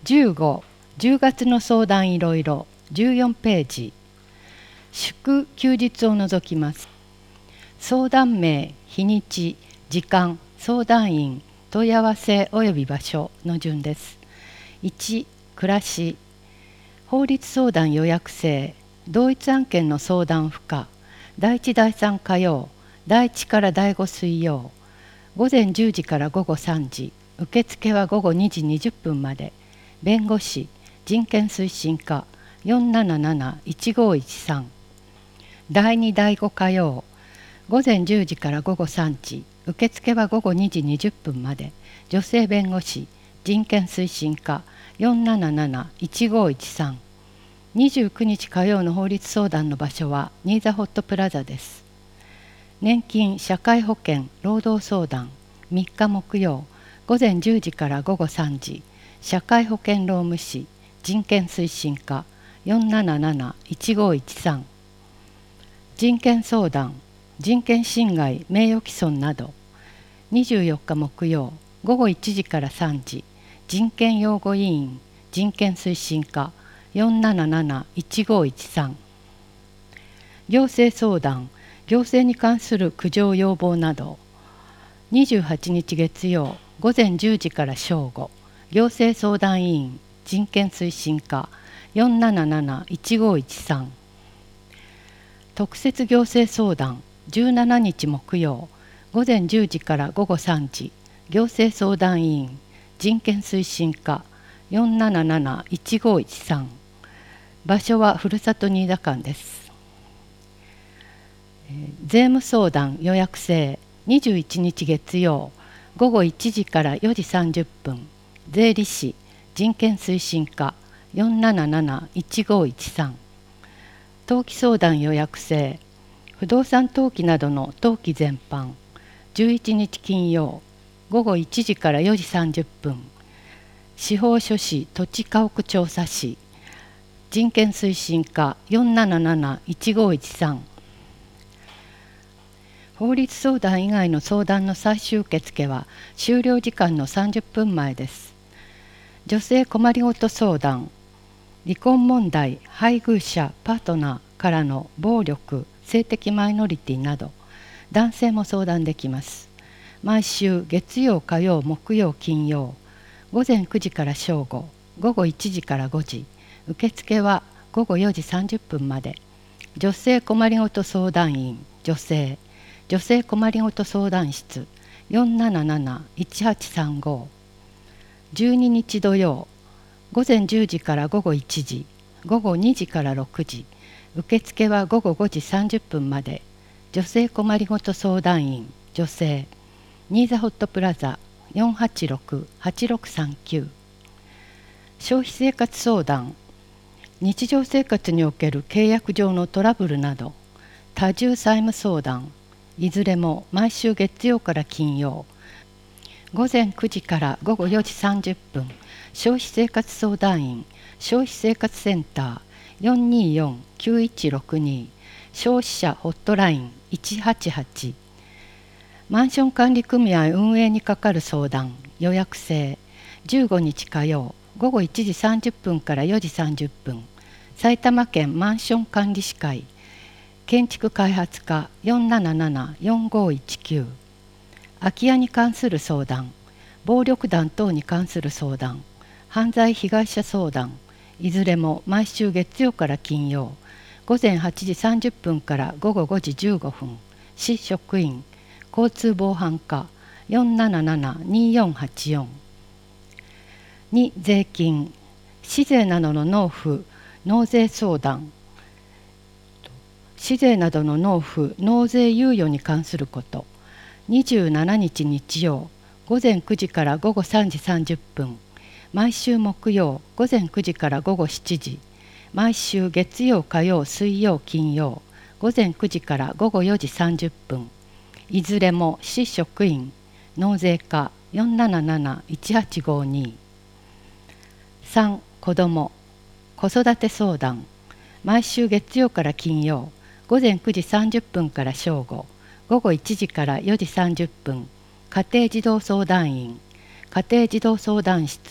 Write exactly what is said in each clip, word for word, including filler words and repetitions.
じゅうご、じゅうがつの相談いろいろじゅうよんページ。祝休日を除きます。相談名、日にち、時間、相談員、問い合わせ及び場所の順です。いち、暮らし、法律相談予約制、同一案件の相談不可、だいいちだいさん火曜、だいいちからだいご水曜、午前じゅうじから午後さんじ、受付は午後にじにじゅっぷんまで、弁護士、人権推進課 よんなななないちごいちさん。だいにだいご火曜、午前じゅうじから午後さんじ、受付は午後にじにじゅっぷんまで、女性弁護士、人権推進課 よんなななないちごいちさん。にじゅうくにち火曜の法律相談の場所はニーザホットプラザです。年金、社会保険、労働相談みっか木曜、午前じゅうじから午後さんじ、社会保険労務士、人権推進課 よんなななないちごいちさん。人権相談、人権侵害、名誉毀損などにじゅうよっか木曜、午後いちじからさんじ、人権擁護委員、人権推進課 よんなななないちごいちさん。行政相談、行政に関する苦情要望などにじゅうはちにち月曜、午前じゅうじから正午、行政相談委員、人権推進課 よんなななないちごいちさん。特設行政相談、じゅうしちにち木曜、午前じゅうじから午後さんじ、行政相談委員、人権推進課 よんなななないちごいちさん。場所はふるさと新座館です。税務相談予約制、にじゅういちにち月曜、午後いちじからよじさんじゅっぷん、税理士、人権推進課 よんなななないちごいちさん。登記相談予約制、不動産登記などの登記全般、じゅういちにち金曜、午後いちじからよじさんじゅっぷん、司法書士土地家屋調査士、人権推進課 よんなななないちごいちさん。法律相談以外の相談の最終受付は終了時間のさんじゅっぷんまえです。女性困りごと相談、離婚問題、配偶者、パートナーからの暴力、性的マイノリティなど、男性も相談できます。毎週月曜、火曜、木曜、金曜、午前くじから正午、午後いちじからごじ、受付は午後よじさんじゅっぷんまで。女性困りごと相談員、女性、女性困りごと相談室 よんなななないちはちさんご。じゅうににち土曜、午前じゅうじから午後いちじ、午後にじからろくじ、受付は午後ごじさんじゅっぷんまで。女性困りごと相談員、女性、ニーザホットプラザ よんはちろくはちろくさんきゅう。消費生活相談、日常生活における契約上のトラブルなど、多重債務相談、いずれも毎週月曜から金曜、午前くじから午後よじさんじゅっぷん、消費生活相談員、消費生活センター よんにーよんきゅういちろくに、消費者ホットラインいちはちはち。マンション管理組合運営にかかる相談、予約制、じゅうごにち火曜、午後いちじさんじゅっぷんからよじさんじゅっぷん、埼玉県マンション管理士会、建築開発課 よんななななよんごいちきゅう。空き家に関する相談、暴力団等に関する相談、犯罪被害者相談、いずれも毎週月曜から金曜、午前はちじさんじゅっぷんから午後ごじじゅうごふん、市職員、交通防犯課 よんななななによんはちよん。に、税金、市税などの納付、納税相談、市税などの納付、納税猶予に関すること、にじゅうしちにち日曜、午前くじから午後さんじさんじゅっぷん、毎週木曜、午前くじから午後しちじ、毎週月曜、火曜、水曜、金曜、午前くじから午後よじさんじゅっぷん、いずれも市職員、納税課 よんなななないちはちごに。さん、子ども、子育て相談、毎週月曜から金曜、午前くじさんじゅっぷんから正午、午後いちじからよじさんじゅっぷん、家庭児童相談員、家庭児童相談室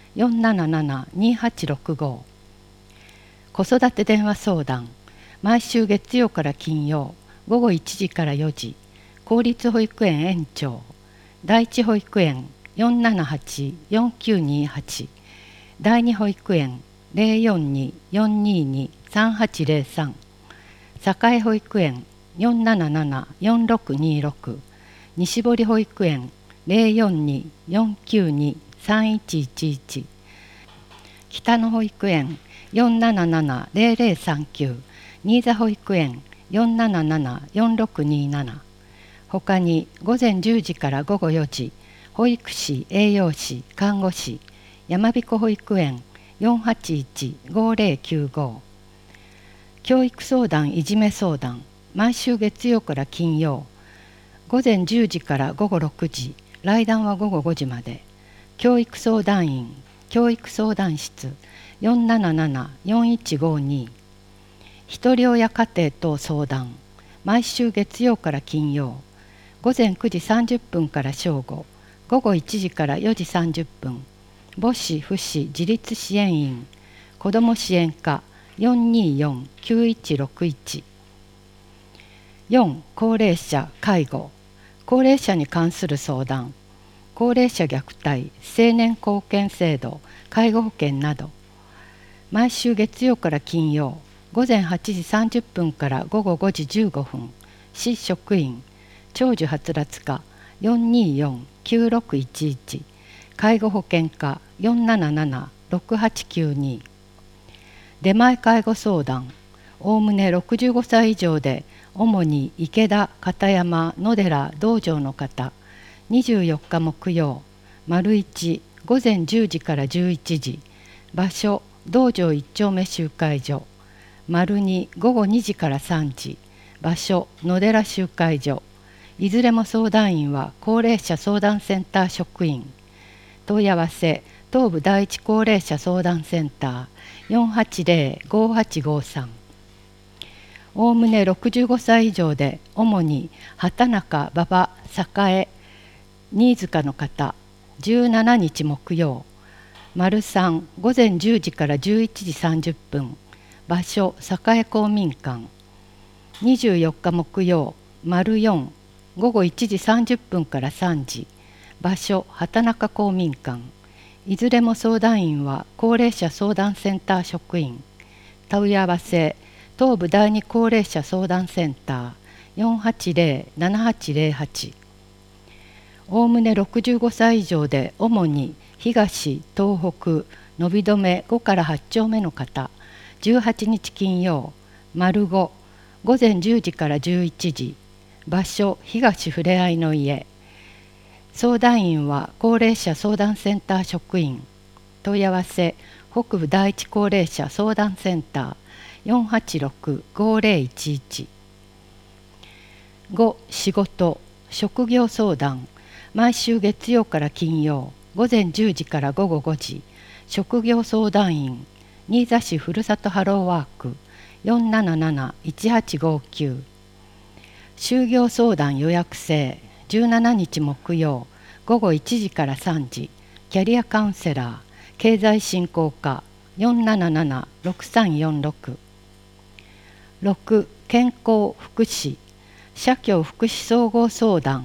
よんなななな にはちろくご。子育て電話相談、毎週月曜から金曜午後いちじからよじ、公立保育園園長、第一保育園 よんななはち よんきゅうにはち、第二保育園 ゼロよんに よんにに さんはちゼロさん、栄保育園 よんなななな よんろくにろく、西堀保育園 ゼロよんに よんきゅうに さんいちいちいち、北野保育園 よんなななな ゼロゼロさんきゅう、新座保育園 よんなななな よんろくになな。ほかに午前じゅうじから午後よじ、保育士、栄養士、看護師、山彦保育園 よんはちいち ごゼロきゅうご。教育相談いじめ相談、毎週月曜から金曜午前じゅうじから午後ろくじ、来談は午後ごじまで。教育相談員、教育相談室 よんなななな よんいちごに。ひとり親家庭等相談、毎週月曜から金曜午前くじさんじゅっぷんから正午、午後いちじからよじさんじゅっぷん。母子父子自立支援員、子ども支援課 よんにーよん きゅういちろくいち。よん. 高齢者介護、高齢者に関する相談、高齢者虐待、成年後見制度、介護保険など、毎週月曜から金曜午前はちじさんじゅっぷんから午後ごじじゅうごふん、市職員、長寿はつらつ課 よんにーよん きゅうろくいちいち、介護保険課 よんなななな ろくはちきゅうに。出前介護相談、おおむねろくじゅうごさい以上で、主に池田、片山、野寺、道場の方、にじゅうよっか木曜、丸一午前じゅうじからじゅういちじ、場所、道場一丁目集会所、丸二午後にじからさんじ、場所、野寺集会所、いずれも相談員は高齢者相談センター職員。問い合わせ、東部第一高齢者相談センター よんはちゼロ ごはちごさん。おおむねろくじゅうごさい以上で、主に畑中、馬場、栄、新塚の方、じゅうしちにち木曜、丸三午前じゅうじからじゅういちじさんじゅっぷん、場所、栄公民館、にじゅうよっか木曜、丸四午後いちじさんじゅっぷんからさんじ、場所、畑中公民館、いずれも相談員は高齢者相談センター職員。問い合わせ、東部第二高齢者相談センター よんはちゼロ ななはちゼロはち。おおむねろくじゅうごさい以上で、主に東、東北、伸び止めごからはち丁目の方、じゅうはちにち金曜、丸ご午前じゅうじからじゅういちじ、場所、東ふれあいの家。相談員は高齢者相談センター職員。問い合わせ、北部第一高齢者相談センター よんはちろく ごゼロいちいち。ご. 仕事、職業相談、毎週月曜から金曜午前じゅうじから午後ごじ、職業相談員、新座市ふるさとハローワーク よんなななな いちはちごきゅう。就業相談予約制、じゅうしちにち木曜午後いちじからさんじ、キャリアカウンセラー、経済振興課 よんなななな ろくさんよんろく。ろく. 健康福祉、社協福祉総合相談、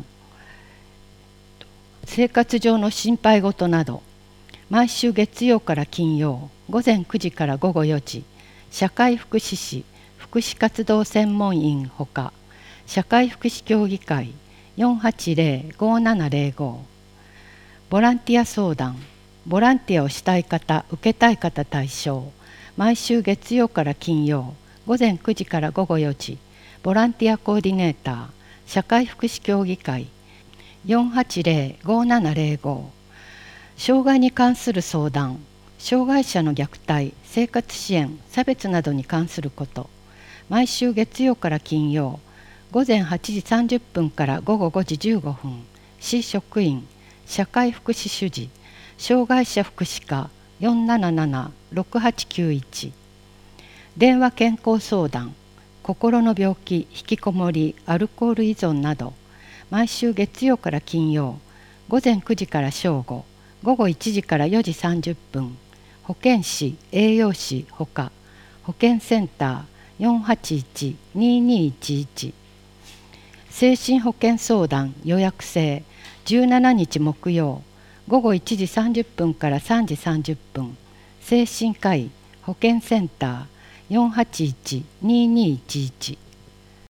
生活上の心配事など、毎週月曜から金曜午前くじから午後よじ、社会福祉士福祉活動専門員ほか、社会福祉協議会 よんはちゼロ ごななゼロご。ボランティア相談、ボランティアをしたい方、受けたい方対象、毎週月曜から金曜午前くじから午後よじ、ボランティアコーディネーター、社会福祉協議会 よんはちゼロ ごななゼロご。障害に関する相談、障害者の虐待、生活支援、差別などに関すること、毎週月曜から金曜午前はちじさんじゅっぷんから午後ごじじゅうごふん、市職員、社会福祉主事、障害者福祉課 よんなななな ろくはちきゅういち。電話健康相談、心の病気、引きこもり、アルコール依存など、毎週月曜から金曜午前くじから正午、 午後いちじからよじさんじゅっぷん、保健師、栄養士ほか、保健センター よんはちいちにーにーいちいち、精神保健相談予約制じゅうしちにち木曜、午後いちじさんじゅっぷんからさんじさんじゅっぷん、精神科医保健センター よんはちいちにーにーいちいち。